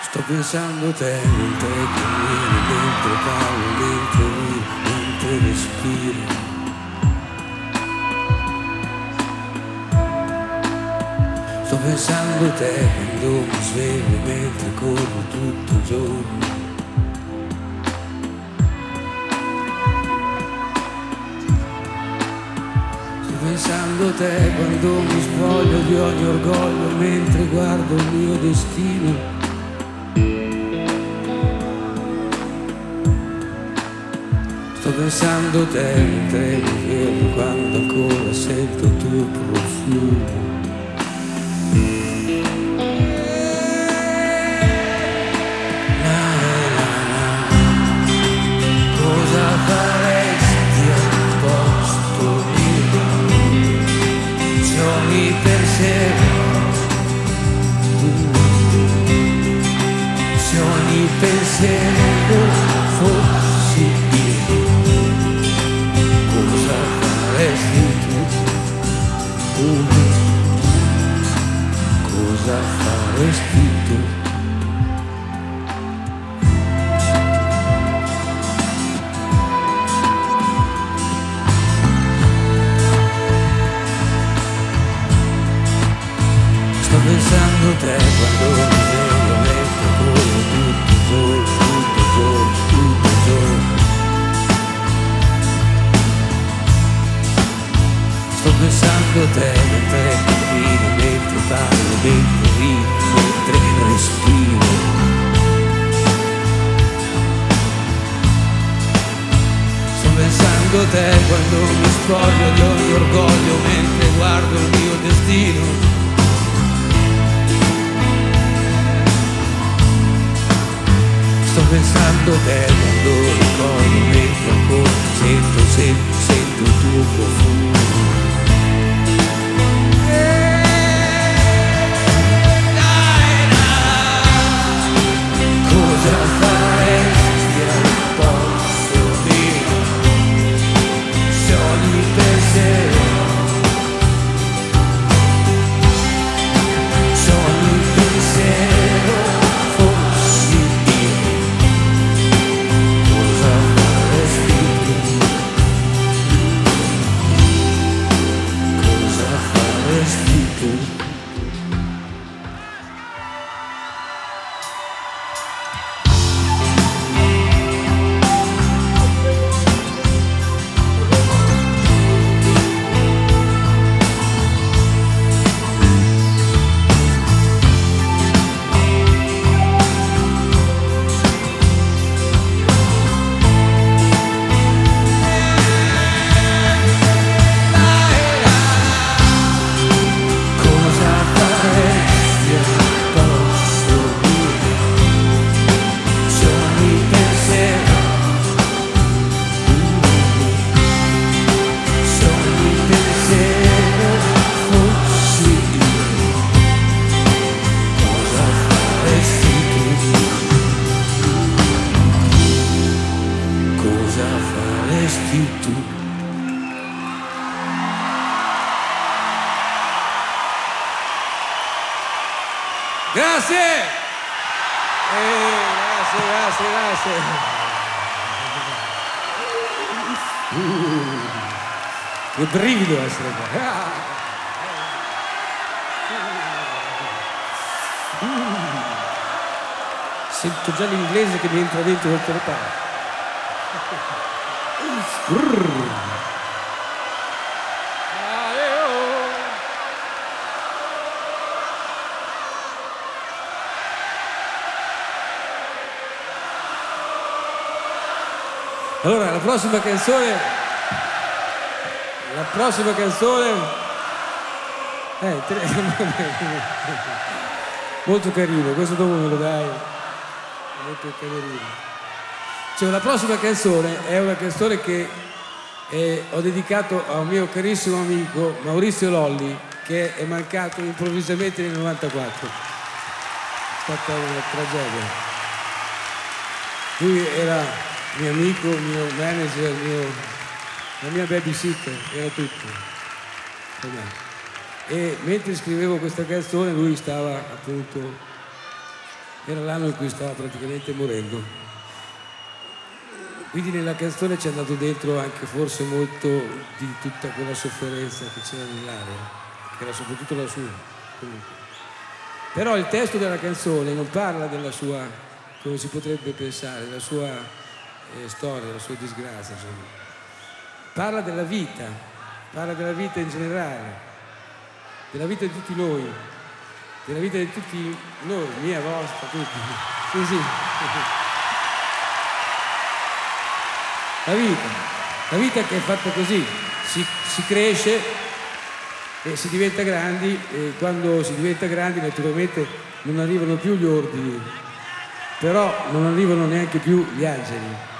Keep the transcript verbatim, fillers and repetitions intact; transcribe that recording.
Sto pensando a te mentre cammini, mentre parlo, mentre vivo, mentre respiro. Sto pensando a te quando mi sveglio, mentre corro tutto il giorno. Sto pensando a te quando mi spoglio di ogni orgoglio, mentre guardo il mio destino. Sto pensando a te mentre mi vedo, quando ancora sento il tuo profumo. Na, na, na. Cosa faresti al posto mio? Se ogni pensiero, se ogni pensiero fossi io, cosa faresti tu? Cosa faresti tu? Sto pensando a te quando mi sveglio, mentre corro tutto il giorno, tutto il giorno, tutto il giorno. Sto pensando a te mentre cammino, mentre parlo, mentre rido, mentre respiro. Sto pensando a te quando mi spoglio di ogni orgoglio, mentre guardo il mio destino. Sto pensando a te quando ricordo, mentre ancora sento, sento, sento il tuo profumo. Cosa faresti al posto mio? Se ogni pensiero, se ogni pensiero fossi io, cosa faresti tu? Cosa faresti tu? Grazie! Eh, grazie, grazie, grazie. Uh, che brivido essere qua. Uh, sento già l'inglese che mi entra dentro tutte le parole. Allora, la prossima canzone, la prossima canzone, eh, tre... molto carino, questo dopo me lo dai, molto carino. Cioè, la prossima canzone è una canzone che eh, ho dedicato a un mio carissimo amico Maurizio Lolli, che è mancato improvvisamente nel novantaquattro. È stata una tragedia. Lui era mio amico, mio manager, mio, la mia babysitter, era tutto per me. E mentre scrivevo questa canzone lui stava appunto era l'anno in cui stava praticamente morendo. Quindi nella canzone c'è andato dentro anche forse molto di tutta quella sofferenza che c'era nell'aria, che era soprattutto la sua. Comunque. Però il testo della canzone non parla della sua, come si potrebbe pensare, della sua eh, storia, della sua disgrazia, insomma. Parla della vita, parla della vita in generale, della vita di tutti noi, della vita di tutti noi, mia, vostra, tutti. Sì, sì. La vita, la vita che è fatta così, si, si cresce e si diventa grandi, e quando si diventa grandi naturalmente non arrivano più gli ordini, però non arrivano neanche più gli angeli.